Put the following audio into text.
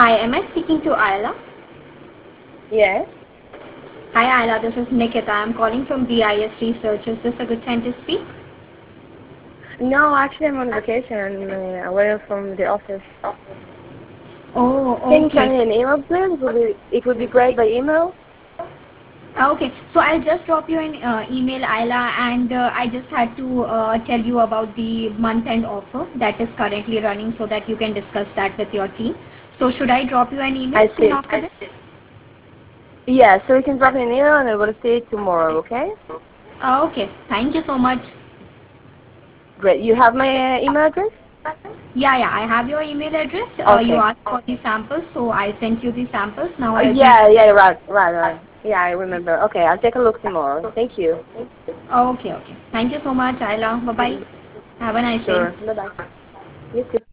Hi, am I speaking to Ayla? Yes. Hi Ayla, this is Nikita. I'm calling from DIS Research. Is this a good time to speak? No, actually, I'm on vacation. I'm away from the office. Oh, Can you okay. send me an email, please? It would be great by email. Okay, so I'll just drop you an email, Ayla, and I just had to tell you about the month-end offer that is currently running so that you can discuss that with your team. So should I drop you an email I soon see. after this? Yeah, so you can drop me an email and I will see it tomorrow, okay? Okay, thank you so much. Great. You have my email address? Yeah, I have your email address. You Okay. asked for the samples, so I sent you the samples. Now I'll be. Yeah, right. Yeah, I remember. Okay, I'll take a look tomorrow. Thank you. Okay. Thank you so much, Ayla. Bye bye. Have a nice day. Sure. Bye-bye. You too.